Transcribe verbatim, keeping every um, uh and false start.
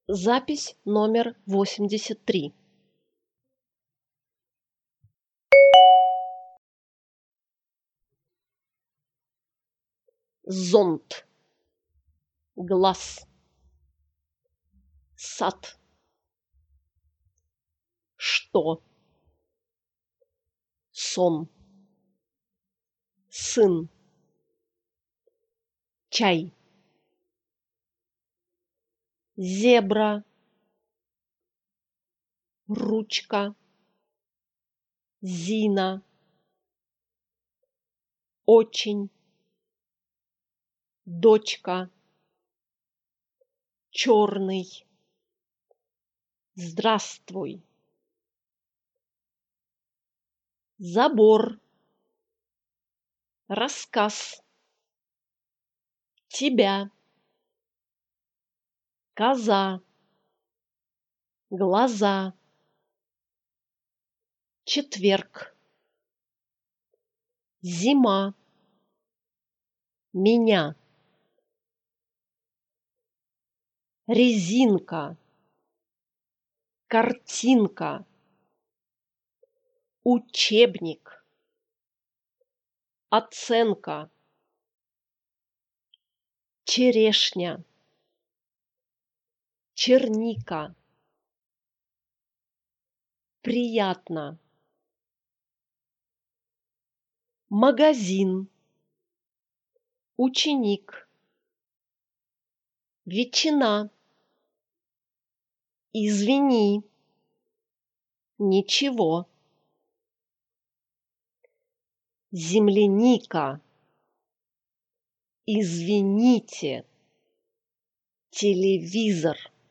Запись номер восемьдесят три. Зонт. Глаз. Сад. Что? Сон. Сын. Чай. Зебра. Ручка. Зина. Очень. Дочка. Черный. Здравствуй. Забор. Рассказ. Тебя. Коза. Глаза. Четверг. Зима. Меня. Резинка. Картинка. Учебник. Оценка. Черешня. Черника. Приятно. Магазин. Ученик. Ветчина. Извини. Ничего. Земляника. Извините. Телевизор.